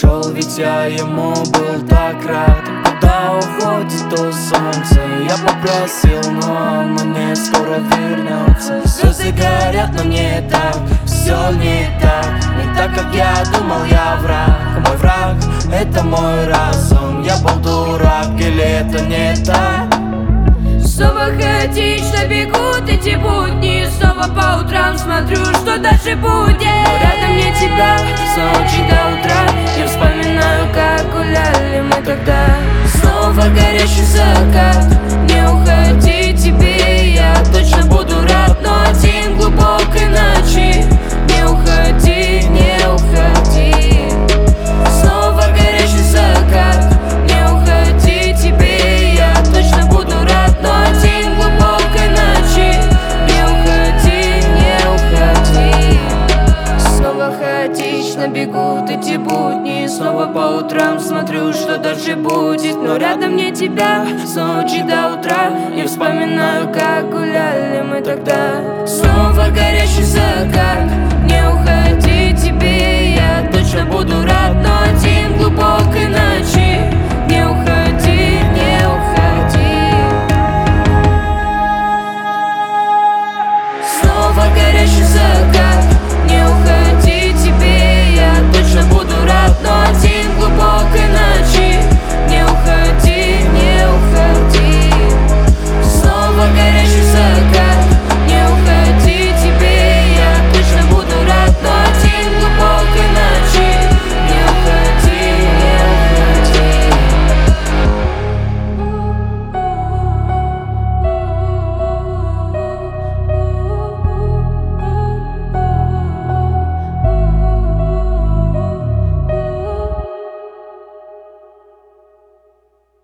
ушел, ведь я ему был так рад. Куда уходит то солнце? Я попросил, но он мне скоро вернется. Слезы горят, но не так, все не так. Не так, как я думал, я враг. Мой враг — это мой разум. Я был дурак, или это не так? Снова хаотично бегут эти будни. Снова по утрам смотрю, что дальше будет. Но рядом нет тебя с ночи до утра. Я вспоминаю, как гуляли мы тогда. Снова горящий закат. Не уходи, тебе я точно буду рад. Но один глубокой ночи. Не уходи, не уходи. Снова горящий закат. Не уходи, тебе я точно буду рад. Но один глубокой ночи. Не уходи, не уходи. Снова хаотично бегут эти будни. Снова по утрам смотрю, что дальше будет. Но рядом нет тебя с ночи до утра. Я вспоминаю, как гуляли мы тогда. Снова горящий закат. Не уходи, тебе я точно буду рад.